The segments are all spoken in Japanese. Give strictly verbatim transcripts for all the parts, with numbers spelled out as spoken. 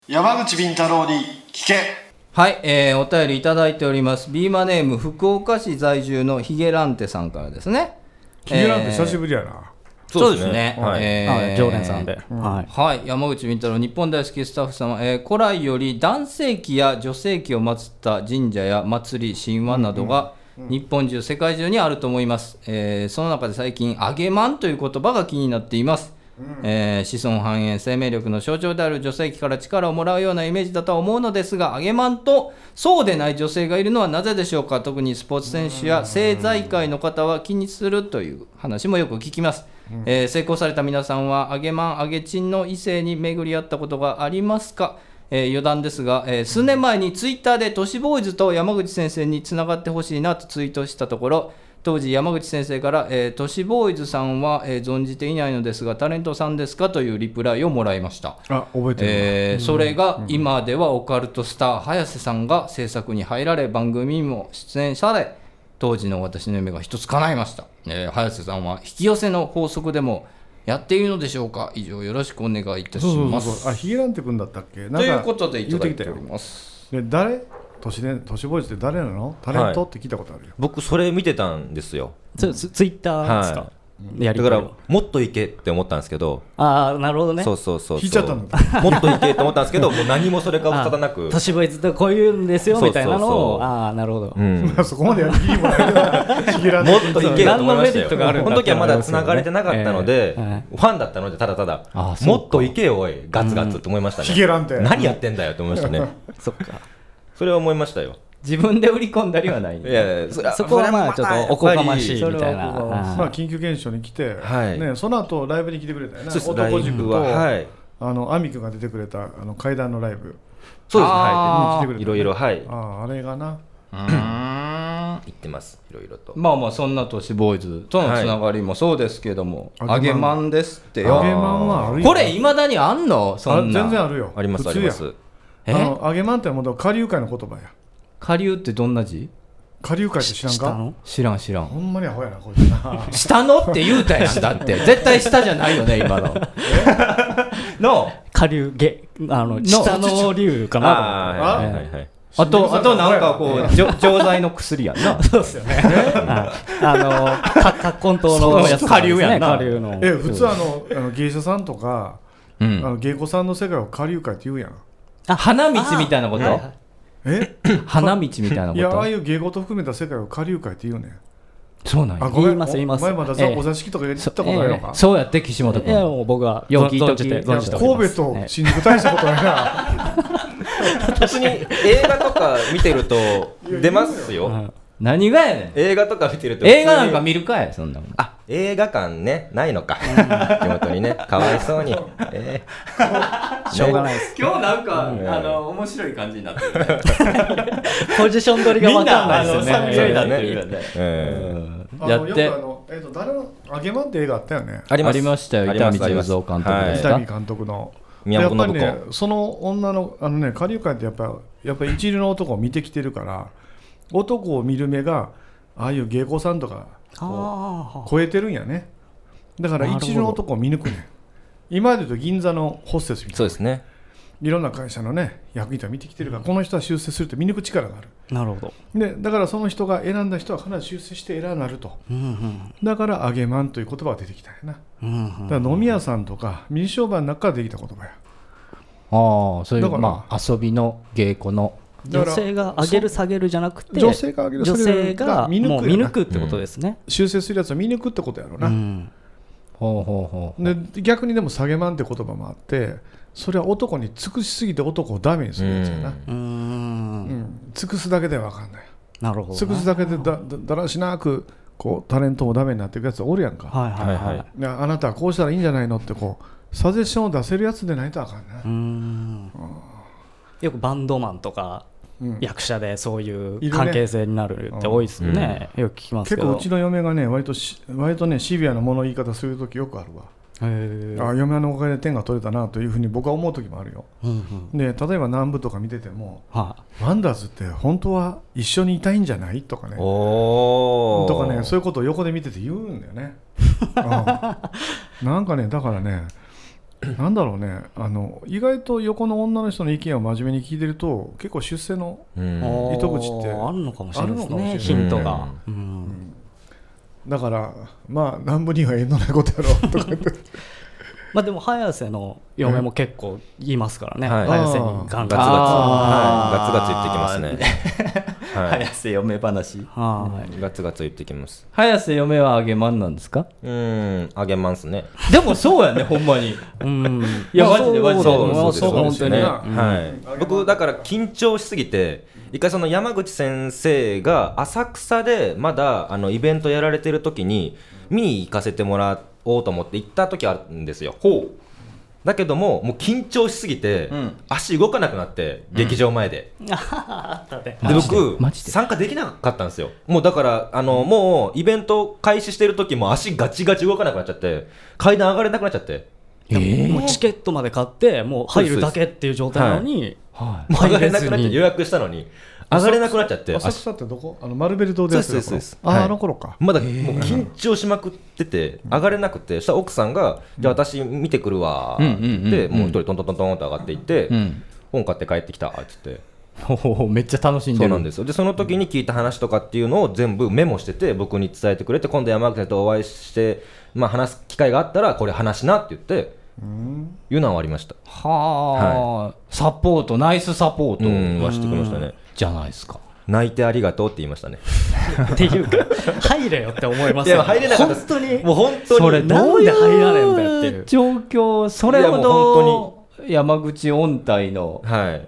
山口敏太郎に聞け。 はい、えー、お便りいただいております。ビーマネーム福岡市在住のヒゲランテさんからですね。 ヒゲランテ久しぶりやな、 えー、そうですね、 はい、 えー、 常連さんで、うん、 はい、はい、山口敏太郎日本大好きスタッフ様、えー、古来より男性器や女性器を祀った神社や祭り神話などが日本中世界中にあると思います、えー、その中で最近あげまんという言葉が気になっています。えー、子孫繁栄生命力の象徴である女性器から力をもらうようなイメージだとは思うのですが、あげまんとそうでない女性がいるのはなぜでしょうか。特にスポーツ選手や政財界の方は気にするという話もよく聞きます、えー、成功された皆さんはあげまんあげちんの異性に巡り合ったことがありますか。えー、余談ですが、えー、数年前にツイッターで都市ボーイズと山口先生につながってほしいなとツイートしたところ、当時山口先生から、えー、都市ボーイズさんは、えー、存じていないのですがタレントさんですかというリプライをもらいました。 あ、覚えてる、 えー、それが今ではオカルトスター早瀬さんが制作に入られ番組にも出演され、当時の私の夢が一つ叶いました、えー、早瀬さんは引き寄せの法則でもやっているのでしょうか。以上よろしくお願いいたします。 そうそうそう、あ、ヒゲランテ君だったっけ。なんかということでいただいております。 で誰都市で都市ボーイズって誰なのタレントって聞いたことあるよ、はい、 僕それ見てたんですよ。 ツ, ツイッターですか、はい、やりだからもっといけって思ったんですけど、 ああなるほどね、 そうそうそうそう、 引いちゃったのもっといけって思ったんですけどもう何もそれか分からなく、 都市ボーイズってこういうんですよみたいなのを、 そうそうそう、 ああなるほど、 うん、そこまでやる気もないけどヒゲランテもっといけと思いましたよ。 何のメリットがあるんだこの時はまだ繋がれてなかったので、えー、ファンだったのでただただもっといけよおいガツガツって思いましたね、 ヒゲランテ何やってんだよって思いましたねそっか、 それは思いましたよ。 自分で売り込んだりはない、 いやいや そ, そこはまあちょっとおこがましいみたいな、 まあ緊急現象に来て、はいね、その後ライブに来てくれたよね。男塾と、はい、あのアミ君が出てくれたあの階段のライブ、 そうですね、はい、いろいろ、はい、 あ, あれがな言ってますいろいろと。 まあまあそんな都市ボーイズとのつながりもそうですけども、はい、あげまんですってよ。 あげまんはあるよ。 これいまだにあんの？そんな全然あるよ。 ありますあります。 あのあげまんってもう下流会の言葉や。 下流ってどんな字？ 下流会って知らんか？ 知らん知らん。 ほんまにアホやなこいつな。 下のって言うたやんだって絶対下じゃないよね今のの下流下あの下の流かなと思って。 あ、はいはいはい、 あと、あとなんかこう錠剤の薬やんな。 そうですよね。あの葛根湯のやつ、 下流やんな。 下流の。 え、普通あのあの芸者さんとか、うん、あの芸妓さんの世界を下流会って言うやん。 あ、花道みたいなこと？ え？ 花道みたいなこと？ いや、ああいう芸妓と含めた世界を下流会って言うねん。 そうなんや。 あ、ごめん、 言います言います。 前まだお座敷とか言ったことないのか？ えー、そうやって岸本君。 いやもう僕はよく聞いとき存じて神戸と新宿大したことないな。 別に映画とか見てると出ますよ。 何がやねん。 映画とか見てると映画なんか見るかいそんなもん。 あ、映画館ねないのか。地元にねかわいそうに。えー、しょうがないです。 今日なんか、うん、あの面白い感じになってるね。 ポジション取りが分かんないですよね。 みんなあのになってるよね。うん、やって。 あのえっと誰のあげまんって映画あったよね。 ありましたよ。伊丹十三監督ですか。 伊丹監督の。やっぱりね、その女のあのね下流会ってやっぱやっぱり一流の男を見てきてるから、男を見る目がああいう芸妓さんとかこう超えてるんやね。だから一流の男を見抜くねん。今で言うと銀座のホステスみたいな。 そうですね。 いろんな会社のね役員とか見てきてるから、この人は出世するって見抜く力がある。 なるほど。 でだからその人が選んだ人は必ず出世して偉くなると、うんうん、だからあげまんという言葉が出てきたんやな、うんうん、だから飲み屋さんとか水商売の中からできた言葉や。 ああ、そういうまあ遊びの芸妓の女性が上げる下げるじゃなくて女性が上げる下げるが見抜く見抜くってことですね、 うん、修正するやつを見抜くってことやろうな、うん、 ほうほうほう。 で逆にでも下げまんって言葉もあって、それは男に尽くしすぎて男をダメにするやつやな、うん、うん、尽くすだけでは分かんない。 なるほど、ね、 尽くすだけで だ, だ, だらしなくこうタレントもダメになっていくやつおるやんか、はいはいはい、いやあなたはこうしたらいいんじゃないのってこうサジェッションを出せるやつでないとあかんな。うん、うん、 よくバンドマンとか役者でそういう関係性になるって多いですよね、うん、よく聞きますけど。 結構うちの嫁がね割とし割とねシビアな物言い方するときよくあるわ。へあ嫁のおかげで点が取れたなというふうに僕は思うときもあるよ、うんうん、で例えば南部とか見てても、はあ、ワンダーズって本当は一緒にいたいんじゃないとかねおとかね、そういうことを横で見てて言うんだよね、うん、なんかねだからねなんだろうね、あの意外と横の女の人の意見を真面目に聞いてると結構出世の糸口ってあるのかもしれないですね、ヒントが、うんうん、 だからまあ南部には縁のないことやろうとか言ってまあでも早瀬の嫁も結構言いますからね、 はい、 早瀬にガンガンガツガツ、 はい、ガツガツ言ってきますねはい、早瀬嫁話、 はい、 ガツガツ言ってきます。 早瀬嫁は揚げまんなんですか？ うーん、揚げまんすね。 でもそうやね、ほんまに。 うん、 いや、マジでマジで。 そうそうそう本当に、ね、 はい。僕だから緊張しすぎて、一回その山口先生が浅草でまだあのイベントやられてる時に見に行かせてもらおうと思って行った時あるんですよ。 ほう。 だけども、もう緊張しすぎて、うん、足動かなくなって、うん、劇場前で。 あったね。 で、僕、参加できなかったんですよ。もうだから、あの、うん、もうイベント開始してる時も足ガチガチ動かなくなっちゃって、階段上がれなくなっちゃって。 えー、もうチケットまで買って、もう入るだけっていう状態なのに、 はい、もう上がれなくなっちゃって、予約したのに。上がれなくなっちゃって。 浅草ってどこ？あのマルベル堂でやってた頃。あ、はい、あの頃か。 まだもう緊張しまくってて上がれなくて、したら奥さんが、じゃあ私見てくるわってもう一人トントントントンと上がっていって、うん、本買って帰ってきたって言って。 おめっちゃ楽しんでる。 そうなんですよ。でその時に聞いた話とかっていうのを全部メモしてて僕に伝えてくれて、今度山口さんとお会いして、まあ、話す機会があったらこれ話しなって言っていうのはありました。 はあ、はい、サポート、ナイスサポートはしてくれましたね。 じゃないですか。 泣いてありがとうって言いましたねっていうか入れよって思いますよ。 いや入れなかったです。 本当にもう本当にそれなんで入られんだよっていう状況。それほど山口音体の、 はい、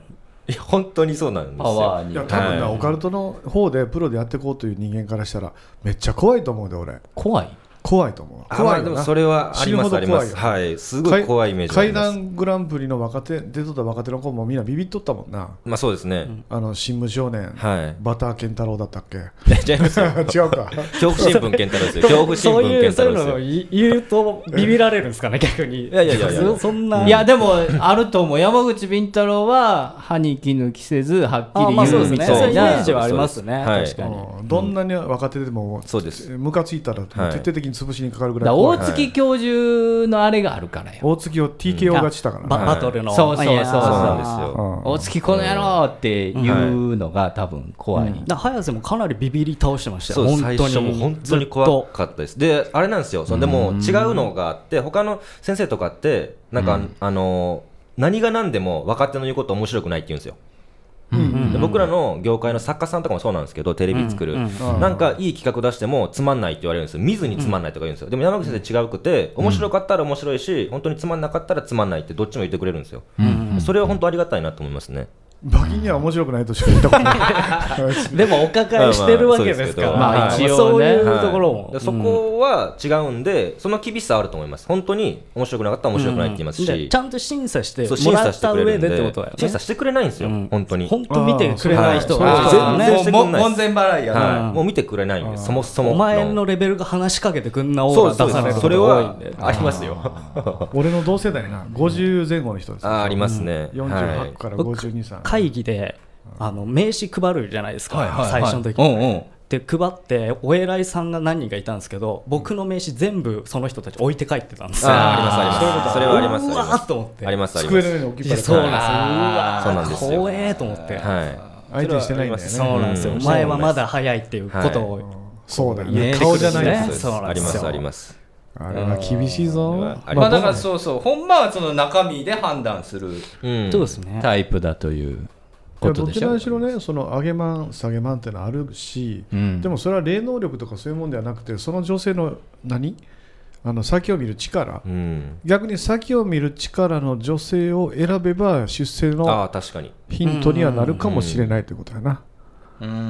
いや本当にそうなんですよ。 パワーに。いや多分ね、はい、オカルトの方でプロでやっていこうという人間からしたらめっちゃ怖いと思うで俺。 怖い怖いと思う。 怖いよな。でもそれはありますあります。はい、すごい怖いイメージあります。 怪談グランプリの若手出とった若手の子もみんなビビっとったもんな。 まあそうですね。 あの新聞少年、はい、バター健太郎だったっけ？ 違いますよ。 違うか。 恐怖新聞健太郎ですよ。恐怖新聞健太郎ですよ。そういうのを言うとビビられるんですかね逆に。 いやいやいやいや。 そんな。 いやでもあると思う。山口敏太郎は歯に衣着せずはっきり言うみたいな。 そういうイメージはありますね。確かに。 どんなに若手でもそうです。 ムカついたら徹底的に潰しにかかるぐらい。 大月教授のあれがあるからよ。 大月を ティーケーオー 勝ちしたからね、 バトルの。 そうそうそうそうなんですよ。 大月この野郎っていうのが多分怖い。 うんうん、だ早瀬もかなりビビり倒してましたよ。 そう最初も本当に怖かったです。であれなんですよ。そのでも違うのがあって、他の先生とかってなんか、うん、あの何が何でも若手の言うこと面白くないって言うんですよ。うんうんうん、僕らの業界の作家さんとかもそうなんですけど、テレビ作る、うんうん、なんかいい企画出してもつまんないって言われるんですよ。見ずにつまんないとか言うんですよ。でも山口先生違うくて、面白かったら面白いし、本当につまんなかったらつまんないってどっちも言ってくれるんですよ。うんうん、それは本当ありがたいなと思いますね。 バキには面白くないとしか言ったことないでもお抱えしてるわけですから、 まあ、一応そういうところも、 はい、そこは違うんで、その厳しさはあると思います。本当に面白くなかったら面白くないって言いますし、うん、 ちゃんと審査してもらった上でってことだよね。 審査してくれないんですよ、うん、本当に本当見てくれない人は、 はい、 全然してくれない。門前払いやな、 はい、もう見てくれないんです。そもそもお前のレベルが話しかけてくんなオーラ出されることが多いんで。 ありますよ俺の同世代なごじゅう前後の人です。 あ, ありますね、 うん、よんじゅうはちからごじゅうに、さん会議であの名刺配るじゃないですか、 はいはいはい、 最初の時に、うんうん、で配ってお偉いさんが何人かいたんですけど、僕の名刺全部その人たち置いて帰ってたんですよ。 あありますあります。それはあります。 うわーっと思ってありますあります。 机の上に置きっぱなし。 そうなんですよ。うわそうなんですよ。 怖えと思って、 はい、 相手してないんだよね。 そうなんですよ、うん、お前はまだ早いっていうことを、はい、 そうだよね、 顔じゃないです。 そうなんですよ。 ありますあります。 あれは厳しいぞ。 まあ、まあだからそうそう、ほんまはその中身で判断する、うん、 そうですね、 タイプだというどちらにしろね、その上げマン下げマンってのあるし、うん、でもそれは霊能力とかそういうもんではなくて、その女性の何あの先を見る力、うん、逆に先を見る力の女性を選べば出世のヒントにはなるかもしれないということやな。 うんうんうん、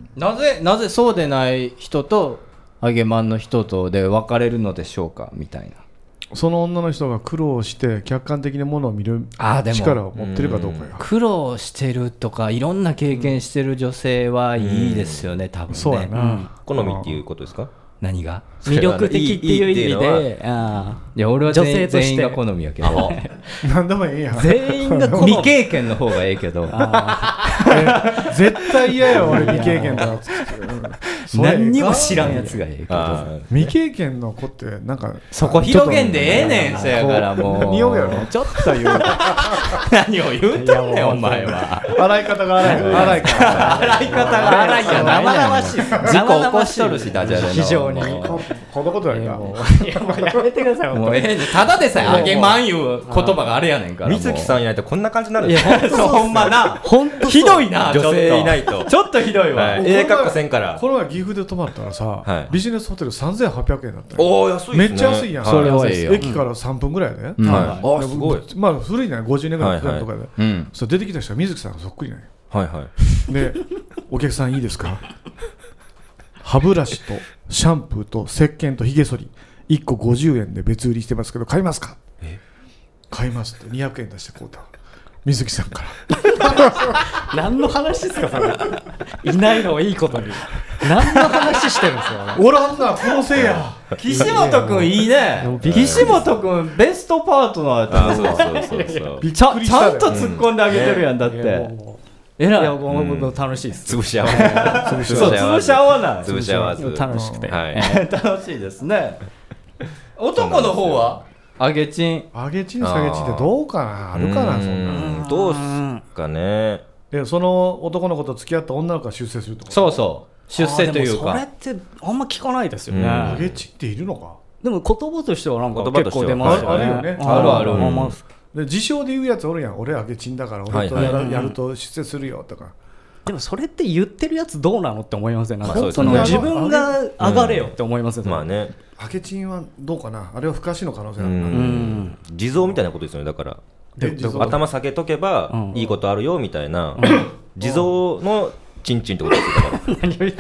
なぜなぜそうでない人と上げマンの人とで分かれるのでしょうかみたいな。 その女の人が苦労して客観的なものを見る力を持ってるかどうかよ。 苦労してるとかいろんな経験してる女性はいいですよね、うん、多分ね。 そうやな、うん、 好みっていうことですか。 何が魅力的っていう意味で、 あいや俺は女性として全員が好みやけど何でもいいやん。 全員が好み。 未経験の方がええけど絶対嫌や俺未経験だ何にも知らんやつがええけどあ未経験の子ってなんかそこ広げんでええねん。そやからもう匂うやろちょっと言う何を言うとんねんお前は。 洗い方が荒い荒いから洗い方が荒いや生々しい事故起こしとるしダジャレの非常にもこんなことないかもういやもうやめてくださいうもうええねんただでさえあげまんいう言葉があれやねんから。 水木さんいないとこんな感じになるんいやですよそうほんまな本当ひどいなちょっと女性いないとちょっとひどいわ、 はいええ格好せんからこの前岐阜で泊まったらさ、 はいビジネスホテルさんぜんはっぴゃくえんだったよおお安いですねめっちゃ安いやん、 はそれはええよ駅からさんぷんぐらいで、 うんはいあすごいまあ古いねごじゅうねんぐらいのとかで、 うんそれ出てきた人は水木さんがそっくりなんよはいはいでお客さんいいですか歯ブラシとシャンプーと石鹸とひげ剃りいっこごじゅうえんで別売りしてますけど買いますか買いますってにひゃくえん出してこうた水木さんから何の話ですかそれいないのをいいことに何の話してるんですかおらんなこのせいや岸本くんいいね岸本くんベストパートナーやったあそうそうそうそうびっちゃちゃくりしたよんと突っ込んであげてるやんだって、えいらいやもうもう楽しいです潰し合わないそう潰し合わない潰し合わず楽しくてはい楽しいですね男の方はあげちん上げちん下げちんってどうかなあるかなそんなうんどうっすかねでその男の子と付き合った女の子が出世するってことそうそう出世というあーでもかそれってあんま聞かないですよね、 うん上げちんっているのかでも言葉としてはなんか言葉としては結構出ますよねあるよねあるあるままで自称で言うやつおるやん俺上げちんだから俺とやら、やると出世するよとかでもそれって言ってるやつどうなのって思いますよね、なんかまあそうですねその自分が上がれよって思いますよね、 まあね上げちんはどうかなあれは不可視の可能性あうるな、 ん地蔵みたいなことですよねだからで地蔵頭下げとけばうんいいことあるよみたいな地蔵のチンチンってことですよだから何を言って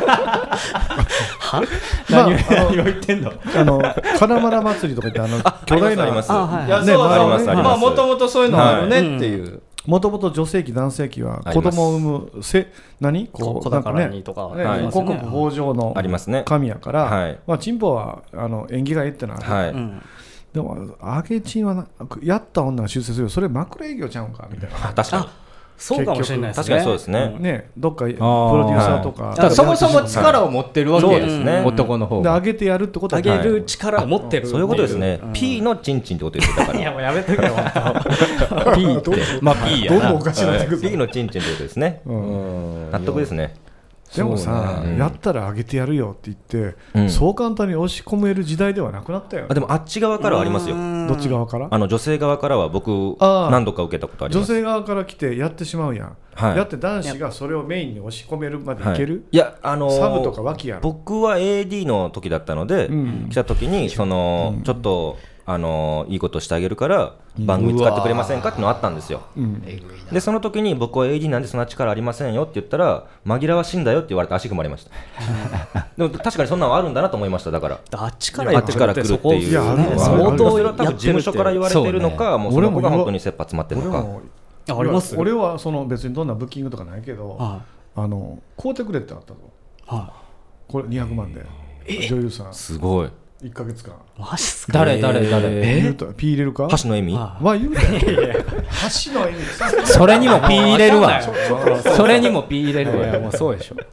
まあ、 何を言ってんのあの金丸祭りとか言ってあの巨大なありますあはいいやねそうそうまあありますありますまあもともとそういうのあるねっていうもともと女性器男性器はあります子供を産むせ何こ子うなんか宝にねとかねありますね五穀豊穣のありますね神やから、 はいまあチンポはあの縁起がいいってのはある、 はいうんでも揚げチンはなやった女が出世するよそれ枕営業ちゃうんかみたいなあ確かにそうかもしれないですね確かにそうですねねどっかプロデューサーとか、 だからそもそも力を持ってるわけそうですね男の方がで上げてやるってことは上げる力を持ってる、 そういうことですねうん P のチンチンってことですよだからいやもうやめとけよ本 P ってまあ P やなどんどんおかしくなってくるぞ P のチンチンってことですねうん納得ですねでもさ、 そうねやったら上げてやるよって言って、 うんそう簡単に押し込める時代ではなくなったよねあでもあっち側からはありますよどっち側からあの女性側からは僕あー何度か受けたことあります女性側から来てやってしまうやん、 はいやって男子がそれをメインに押し込めるまでいける、 いやあのーサブとか脇やろ僕は エーディー の時だったので、 うん来た時にその、ちょっとあのーいいことしてあげるから番組使ってくれませんかっていうのあったんですよ、 うんでその時に僕は エーディー なんでそんな力ありませんよって言ったら紛らわしいんだよって言われて足踏まれましたでも確かにそんなのあるんだなと思いましただからあっちからやってくるってそこあっちから来るっていういやあるねある相当それは多分事務所から言われてるのか、もうその子が俺も本当に切羽詰まってるのか俺もああります俺はその別にどんなブッキングとかないけど、 はあの買うてくれってあったぞいはこれにひゃくまんで女優さんすごいいっかげつかんいマジっすか誰誰誰言うと P 入れるか橋野恵美はわ言うたよ橋の意味さそれにも P 入れるわいそれにも P 入れるいやわもうそうでしょ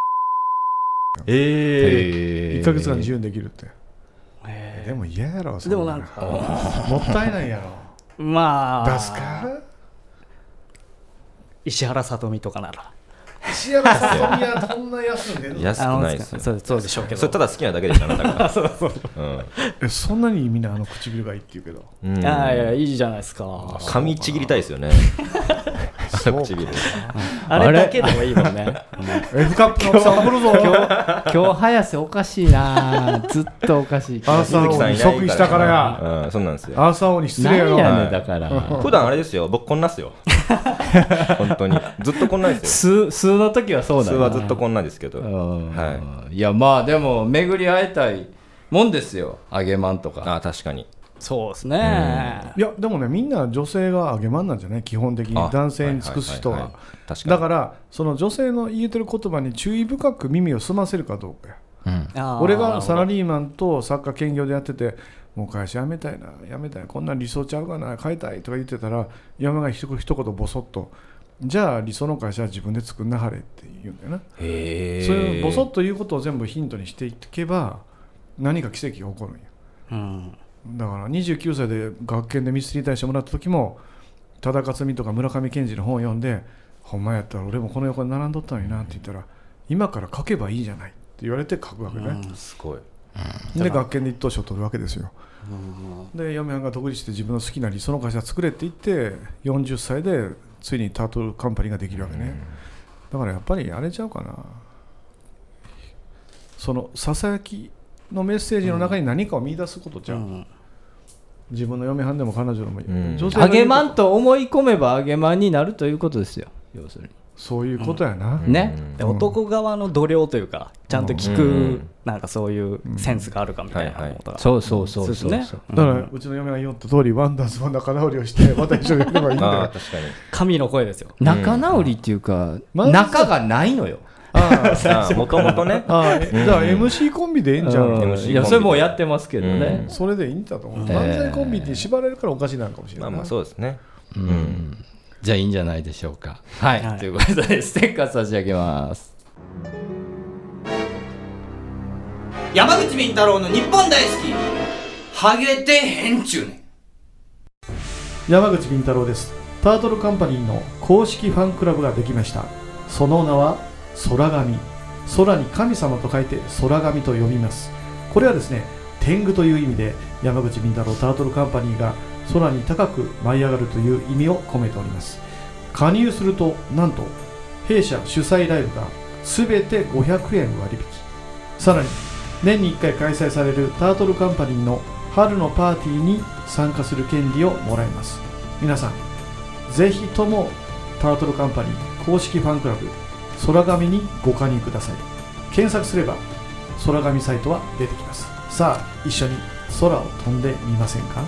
えいっかげつかん自由にできるってへでも嫌やろそでもなんかもったいないやろまあ出すか石原さとみとかなら石原さとみはこんな安いんで安くあのないですよそうそうでしょうけどそれただ好きなだけでしょあなたがそうそうえそんなにみんなあの唇がいいって言うけどうん、うん、 あいやいいじゃないですか噛みちぎりたいですよねあの唇あれだけでもいいもんね F カップのさん来るぞ今日早瀬おかしいなずっとおかしいアーサー王に即位したからやうん、そうなんですよアーサー王に失礼やろ何やねんはいだから普段あれですよ僕こんなっすよ本当にずっとこんなですよ数数の時はそう普だな通はずっとこんなですけど、 うんはいやまあでも巡り会えたいもんですよ揚げまんとかあ確かにそうですねいやでもねみんな女性が揚げまんなんじゃない基本的にあ男性に尽くす人は,、 いいいい確かにだからその女性の言えてる言葉に注意深く耳を澄ませるかどうかやうんあー俺がサラリーマンと作家兼業でやっててもう会社辞めたいな辞めたいこんな理想ちゃうかな変えたいとか言ってたら山が一言一言ボソッとじゃあ理想の会社は自分で作んなはれって言うんだよな。 へそういうボソッということを全部ヒントにしていけば何か奇跡が起こるんや、 うん、 だからにじゅうきゅうさいで学研でミステリー大賞もらった時も多田克美とか村上健二の本を読んで、ほんまやったら俺もこの横に並んどったのになって言ったら、今から書けばいいじゃないって言われて書くわけね、 うん、すごい。 で学研で一等賞を取るわけですよ。で嫁はんが独立して自分の好きな理想の会社作れって言ってよんじゅっさいでついにタートルカンパニーができるわけね。だからやっぱりあれちゃうかな、そのささやきのメッセージの中に何かを見出すことじゃん、うん、自分の嫁はんでも彼女でも、うん、女性あげまんと思い込めばあげまんになるということですよ、要するにそういうことやな、 うん、ね、 で男側の度量というかちゃんと聞く、うん、なんかそういうセンスがあるかみたいなことが、 そうそうそうそう、ね、 だからうちの嫁が言った通りワンダーズも仲直りをしてまた一緒にやればいいんだよ。 あ、確かに神の声ですよ。 仲直りっていうか、うん、仲がないのよ。 もともとね、 あだから エムシー コンビでいいんじゃん、 うん、いやそれもうやってますけどね、 うん、それでいいんだと思う、えー、漫才コンビに縛られるからおかしいなのかもしれない。 まあまあそうですね、 うんうん、じゃあいいんじゃないでしょうか。はい、はい、ということでステッカー差し上げます。山口敏太郎の日本大好きハゲてへんちゅうねん。 山口敏太郎です。タートルカンパニーの公式ファンクラブができました。その名は空神。空に神様と書いて空神と呼びます。これはですね、天狗という意味で山口敏太郎タートルカンパニーが空に高く舞い上がるという意味を込めております。加入するとなんと弊社主催ライブが全てごひゃくえん割引、さらに年にいっかい開催されるタートルカンパニーの春のパーティーに参加する権利をもらえます。皆さんぜひともタートルカンパニー公式ファンクラブ空神にご加入ください。検索すれば空神サイトは出てきます。さあ一緒に空を飛んでみませんか。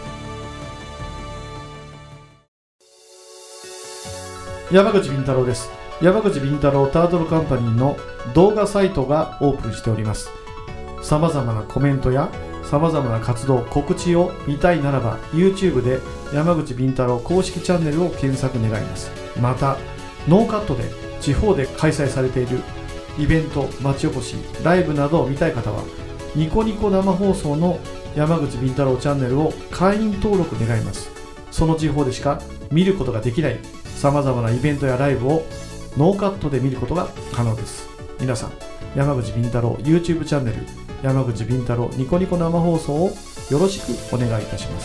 山口敏太郎です。山口敏太郎タートルカンパニーの動画サイトがオープンしております。さまざまなコメントやさまざまな活動告知を見たいならば YouTube で山口敏太郎公式チャンネルを検索願います。またノーカットで地方で開催されているイベント、町おこし、ライブなどを見たい方はニコニコ生放送の山口敏太郎チャンネルを会員登録願います。その地方でしか見ることができないさまざまなイベントやライブをノーカットで見ることが可能です。皆さん山口敏太郎 YouTube チャンネル山口敏太郎ニコニコ生放送をよろしくお願いいたします。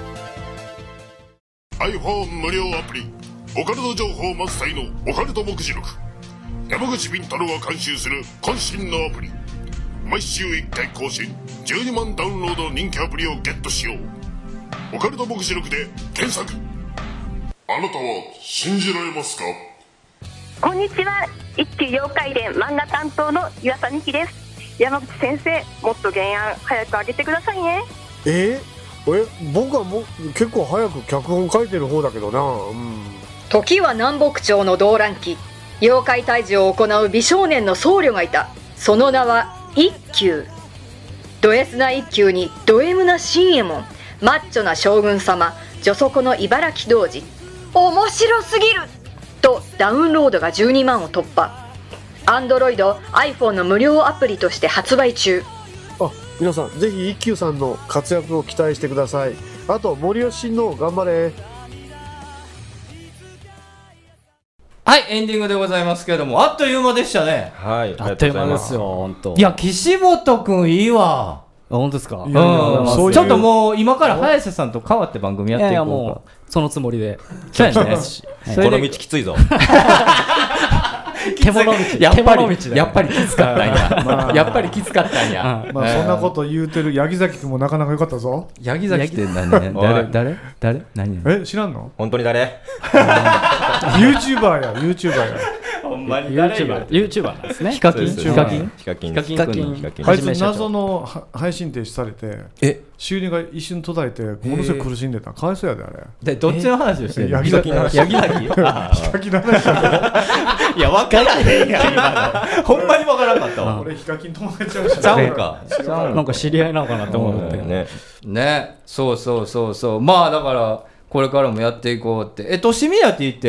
iPhone 無料アプリオカルト情報満載のオカルト目次録、山口敏太郎が監修する渾身のアプリ、毎週いっかい更新じゅうにまんダウンロードの人気アプリをゲットしよう。オカルト目次録で検索。あなたは信じられますか。 こんにちは、一級妖怪伝漫画担当の岩佐美希です。山口先生、もっと原案早く上げてくださいね。 えー、え僕はもう結構早く脚本書いてる方だけどな、うん、 時は南北朝の動乱期、妖怪退治を行う美少年の僧侶がいた。その名は一休。ド S な一休にド M な新右衛門、マッチョな将軍様、女底の茨城童子。面白すぎるとダウンロードがじゅうにまんを突破。Android、iPhone の無料アプリとして発売中。 あ、皆さんぜひ一休さんの活躍を期待してください。あと森吉親王頑張れ。 はい、エンディングでございますけれども、あっという間でしたね。 はい、 あっという間ですよ、本当。 いや、岸本くんいいわ。 本当ですか。 うん、そういうちょっともう今から早瀬さんと変わって番組やっていこうか。いやいや、もうそのつもりで。 そうやね。 この道きついぞ。 獣道。 やっぱりやっぱりきつかったんや。まあ、やっぱりきつかったんや。 まあそんなこと言うてる八木崎くんもなかなか良かったぞ。 八木崎って何？誰誰誰何？ え知らんの？ 本当に誰？ ユーチューバーやユーチューバーや。 ほんまに誰よ？ ユーチューバーなんですね。 ヒカキン？ヒカキン？ ヒカキン。 ヒカキン。ヒカキン。 あいつ謎の配信停止されて、 え収入が一瞬途絶えてものすごい苦しんでた。かわいそうやであれ。 でどっちの話をしてるの？ 八木崎の話。 八木崎？ヒカキンの話だ。 いや分からへんやん今の。ほんまに分からんかったわ。 俺ヒカキン友達ちゃうし。 ちゃうんか。 なんか知り合いなのかなと思ってね。 ね、そうそうそうそう。まあだからこれからもやっていこうって。えとしみやって言って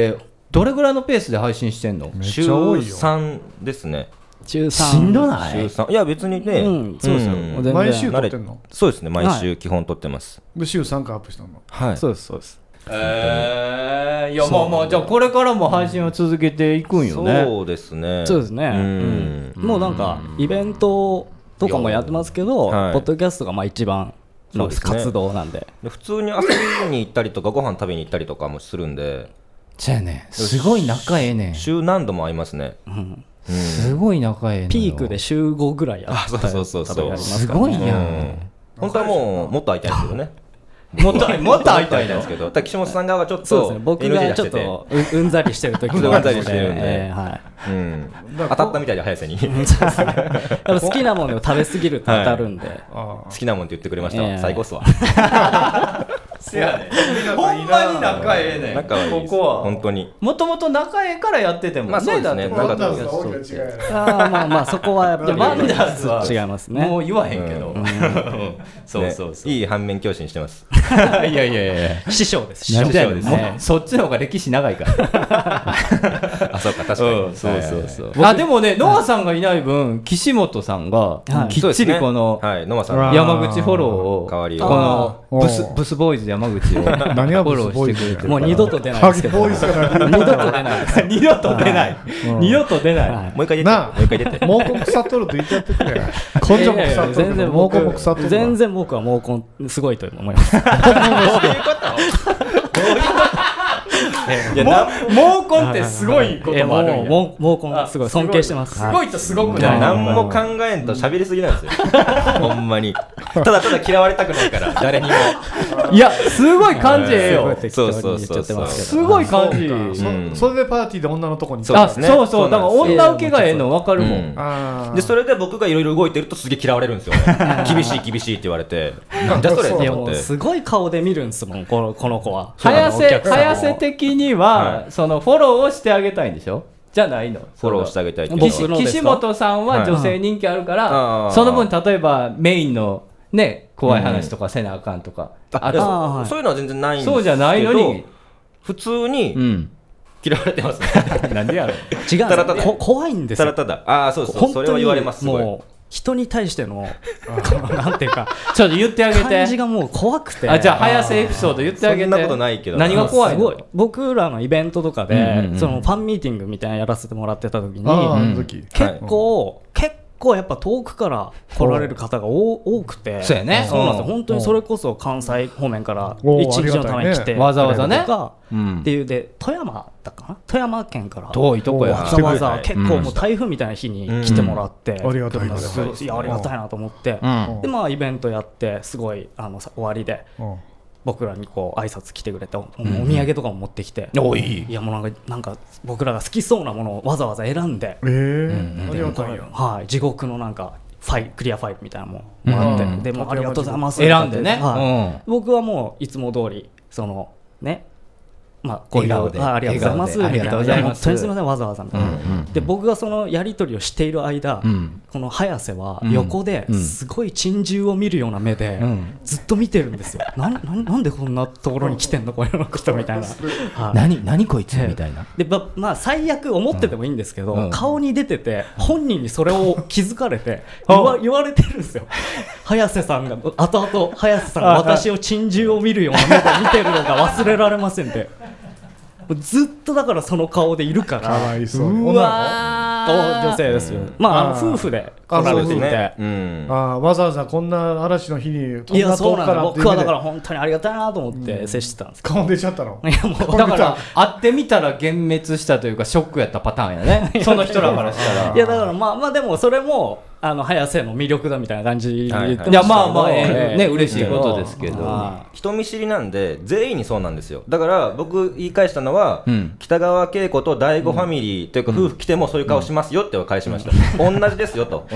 どれぐらいのペースで配信してんの？ 週さんですね。 週さんしんどない？ 週さんいや別にね、 うん、そうですよ、 うん、毎週撮ってんの？ そうですね、毎週基本撮ってます、 はい、で週さんかいアップしたの？ はい、 そうですそうです。 えー、いやまあまあじゃあこれからも配信を続けていくんよね。 そうですねそうですね、うんうん、もうなんかイベントとかもやってますけど、はい、ポッドキャストがまあ一番の活動なん で, で、ね、で普通に遊びに行ったりとかご飯食べに行ったりとかもするんでじゃあねすごい仲ええねん。 週何度も会いますね、 うんうん、すごい仲ええの。 ピークで週ごぐらいやったりそうそうそうそう、 ね、 すごいやん、うん、 本当はもうもっと会いたいんですけどねもっともっと会いたいんですけど、岸本さん側はちょっとそうですね、僕がちょっとう, うんざりしてる時があるので、 えーはいうん、当たったみたいで早瀬に好きなものを食べ過ぎると当たるんで、 はい、好きなもんって言ってくれました、えー、最高っすわせやねほんまに仲ええねん。 仲はいいです、ここは本当にもともと仲ええからやっててもね。 まあそうですね、 ワンダーズは大きな違いあまあまあそこはやっぱりワンダーズは違いますね。 もう言わへんけど、うんうん、そうそうそう、 ね、いい反面教師にしてますいやいやいやいや師匠です師匠ですね。そっちの方が歴史長いからあそうか確かに、うん、 そうそうそう、あでもねノアさんがいない分岸本さんがきっちりこの山口フォローを代わりこのブスブスボーイズ山口をフォローしてくれてる。 もう二度と出ないですけど二度と出ないです二度と出ない二度と出ない。 もう一回出てもう一回出て毛根腐っとると言ってやってくれ。根性も腐っとる。 全然毛根も腐っとる。 全然僕は毛根すごいと思います。どういうこと？どういうこといや毛根ってすごいこともあるんや。 毛根すごい尊敬してます。 すごいとすごくない。 何も考えんと喋りすぎなんですよほんまにただただ嫌われたくないから誰にもいやすごい感じええよ。 そうそうそうそうすごい感じ。 それでパーティーで女のとこに。 あそうそうだから女受けがええの分かるもん。 でそれで僕がいろいろ動いてるとすげえ嫌われるんですよ厳しい厳しいって言われてなんだそれって思って。 すごい顔で見るんですもんこのこの子は。 早瀬早瀬的にはそのフォローをしてあげたいんでしょ。じゃないの。 フォローしてあげたいっていう岸岸本さんは女性人気あるから、はい、その分例えばメインのね怖い話とかせなあかんとか、 うん、ああそういうのは全然ないんですけど、 そうじゃないのに普通に嫌われてますね、 うん、なんでやろ違うただただ怖いんですよ。 ただただああそうそうそれは言われます。すごい人に対してのなんていうかちょっと言ってあげて。 感じがもう怖くて。 あじゃあ早瀬エピソード言ってあげて。 そんなことないけど何が怖いの？ すごい僕らのイベントとかで、うんうん、そのファンミーティングみたいなのやらせてもらってた時に、うん、結構、はい、結構やっぱ遠くから来られる方が多くて。 そうやね。 そうなんですよ。本当にそれこそ関西方面から一日のために来てわざわざねっていうで富山だかな富山県から遠いとこやわざわざ結構もう台風みたいな日に来てもらって、 うん、ありがたいですいやありがたいなと思って、うん、でまあイベントやってすごいあの終わりで、うん僕らにこう挨拶来てくれて お, お土産とかも持ってきて、 うん、いやもうなんかなんか僕らが好きそうなものをわざわざ選んで、 えーうん、ありがたいよ、 はい、地獄のなんかファイクリアファイルみたいなのももらって、うん、でもありがとうございます選んでね、 はいうん、僕はもういつも通りそのねまあ、 笑顔でありがとうございますありがとうございます本当にすみませんわざわざみたいな、うんうん、で僕がそのやり取りをしている間、うん、この早瀬は横ですごい珍獣を見るような目でずっと見てるんですよ、うん、な, な, なんでこんなところに来てんのこの人みたいな、 はい、何, 何こいつみたいなで、ままあ、最悪思っててもいいんですけど、うん、顔に出てて本人にそれを気づかれて言 わ, 言われてるんですよ早瀬さんが後々早瀬さんが私を珍獣を見るような目で見てるのが忘れられませんってずっとだからその顔でいるからかわいそう。 うわ女性ですよ、うん、まあ、あの夫婦で来られていて、ねうん、 あわざわざこんな嵐の日にいやそうなんだ僕はだから本当にありがたいなと思って接してたんですけど、 顔出ちゃったの。 いやもうだから会ってみたら幻滅したというかショックやったパターンやねその人らからしたらいやだからまあまあでもそれもあの早瀬の魅力だみたいな感じで言ってましたけど、 いやまあまあ、えー、ね嬉しいことですけど人見知りなんで全員にそうなんですよ。だから僕言い返したのは、うん、北川景子と第五ファミリーというか夫婦来てもそういう顔しますよって返しました、うん、同じですよと同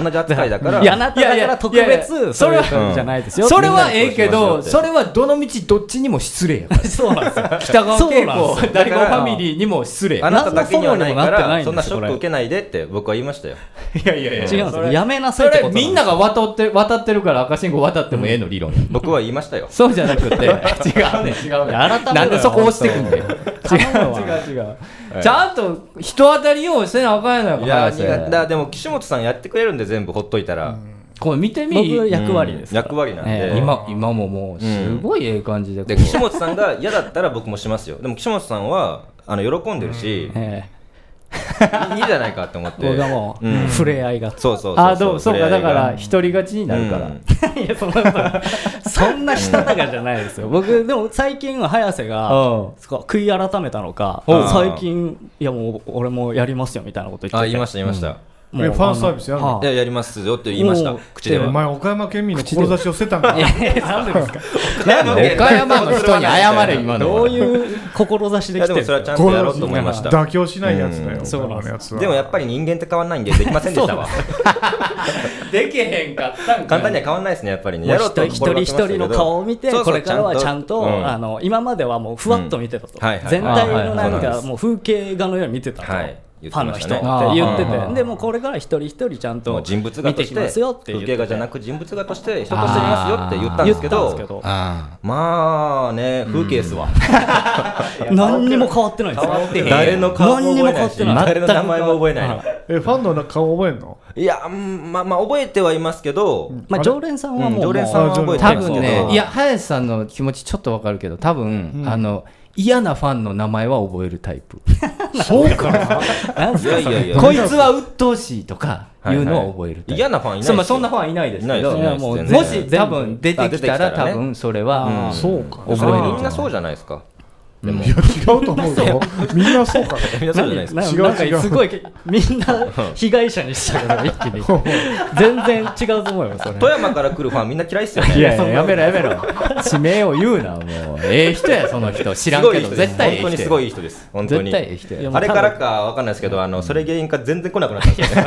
同じ扱いだからいやあなただから特別それはじゃないですよ。 それはええけどそれはどの道どっちにも失礼やからそうなんですよ。 北川景子ダリゴファミリーにも失礼。 あなただけにはないからそんなショック受けないでって僕は言いましたよ。 いやいやいや違うんですよ。やめなさいってことなんです。 それみんなが渡って渡ってるから赤信号渡ってもええの理論。 僕は言いましたよ。 そうじゃなくて違うね違うね。なんでそこ押してくんだよ。違う違う違う。ちゃんと人当たりをせなあかんやないか。 いや苦手でも岸本さんやってくれるんで全部ほっといたら。 これ見てみ。 僕役割です。 役割なんで。 今今ももうすごいええ感じで。 で岸本さんが嫌だったら僕もしますよ。でも岸本さんはあの喜んでるし。いいじゃないかって思って僕はもう、うん、触れ合いがそうそうそうあどうそうかだから一人勝ちになるから、 うん、いやそんなそんなしたたかじゃないですよ。僕でも最近は早瀬が悔い改めたのか最近いやもう俺もやりますよみたいなこと言っててあ言いました言いました、うんファンサービスやるの？ いややりますよって言いました口では。 お前岡山県民の志を捨てたんか。 なんでですか。 岡山の人に謝れ今の。 どういう志で来てるんですか。 でもそれはちゃんとやろうと思いました。 妥協しないやつだよ。 そうなんです。 でもやっぱり人間って変わんないんでできませんでしたわ。 できへんかったんか。 簡単には変わんないですねやっぱりね。 やろうと一人一人の顔を見てこれからはちゃんとあの今まではもうふわっと見てたと。全体のなんかもう風景画のように見てたと。ファンの人って言ってて、でもこれから一人一人ちゃんと人物画として風景画じゃなく人物画として人として見ますよって言ったんですけど、まあね風景ですわ。 何にも変わってないですよ。 誰の顔も覚えないし誰の名前も覚えないの。 えファンの顔覚えんの？ いやまあまあ覚えてはいますけど、 まあ常連さんはもう常連さんは覚えて多分ねいや林さんの気持ちちょっとわかるけど多分あの嫌なファンの名前は覚えるタイプ。 そうかな。 いやいやいやこいつは鬱陶しいとかいうのを覚えるタイプ。 嫌なファンいないですよ。そんなファンいないですけどもし多分出てきたら多分それはそうか覚える。 みんなそうじゃないですか。 いや違うと思うよ。みんなそうか。 みんなそうじゃないですか。 違う違う。すごいみんな被害者にしたから一気に。全然違うと思うよそれ。 富山から来るファンみんな嫌いっすよね。 いやいややめろやめろ。地名を言うなもう。ええ人やその人知らんけど絶対ええ人。 本当にすごいいい人です。本当に。 絶対ええ人や。 あれからかわかんないですけどあのそれ原因か全然来なくなったんですよね。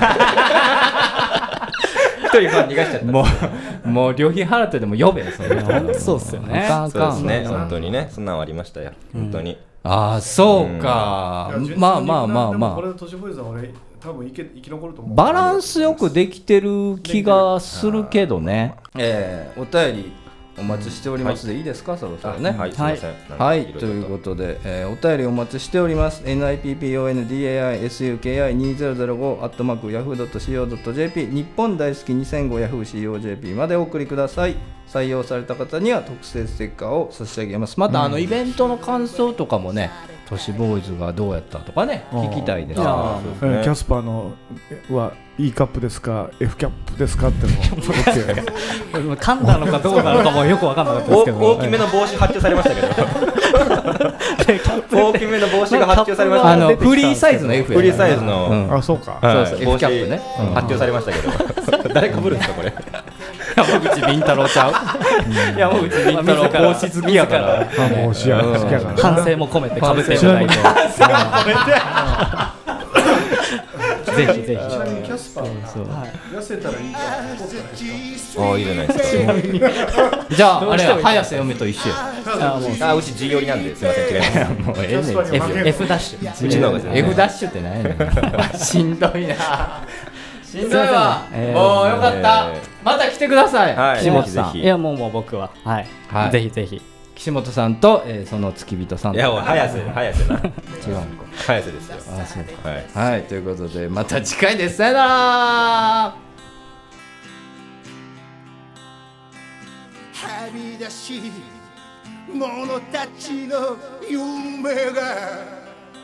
一人ファン逃がしちゃった。 もうもう旅費払ってでも呼べそれ。 本当そうっすよね。 そうですね本当にねそんなんありましたよ本当に。 ああそうか。まあまあまあまあ。 これ都市ボーイズは俺多分生き残ると思う。 バランスよくできてる気がするけどね。ええお便りお待ちしておりますでいいですかそろそろね。 はいすいません。 はいということでえお便りお待ちしております。エヌアイピーピーオーエヌディーエーアイエスユーケーアイにせんご アットマークヤフー ドット シーオー ドット ジェーピー 日本大好きにせんご ヤフー シーオー ジェーピー までお送りください。採用された方には特製ステッカーを差し上げます。またあのイベントの感想とかもね都市ボーイズがどうやったとかね聞きたいです。 キャスパーのは E カップですか F キャップですかっての噛んだのかどうなのかもよく分かんなかったですけど大きめの帽子発注されましたけど大きめの帽子が発注されましたあのフリーサイズの F フリーサイズのあそうかそうそう F キャップね発注されましたけど誰かぶるんですかこれ。 山口敏太郎ちゃう。山口敏太郎帽子好きやから帽子や好きやから反省も込めてかぶっていただいてぜひぜひ。 ちなみにキャスパー痩せたらいいかああいいじゃないですか。 じゃああれ早瀬嫁と一緒や。 あうち G 寄りなんですいません違います。 もうええね F ダッシュうちの方が F ダッシュって何やねん。しんどいなしんどいわ。もうよかったまた来てください。 岸本さん。 いやもうもう僕ははいぜひぜひ。 岸本さんとその付き人さん。 いや早瀬早瀬な。違うんか。早瀬ですよ。 あそうか。はいということでまた次回です。さよなら。 はみ出し者たちの夢が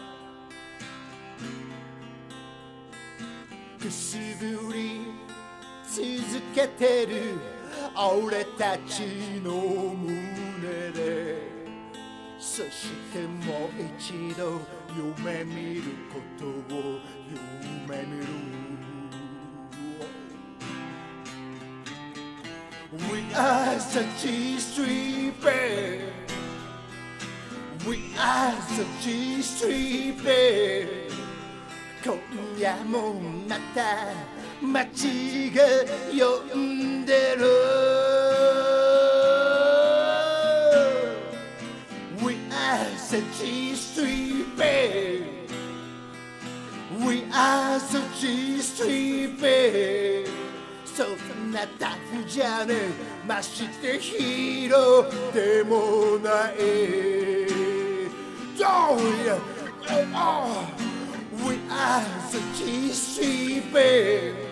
くすぶり続けてる俺たちの胸でそしてもう一度夢見ることを夢見る We are the G-Street Band We are the G-Street Band 今夜もまた街が呼んでる We are the G Street Band We are the G Street Band そんなタフじゃねえましてヒーローでもないどうや We are the G Street Band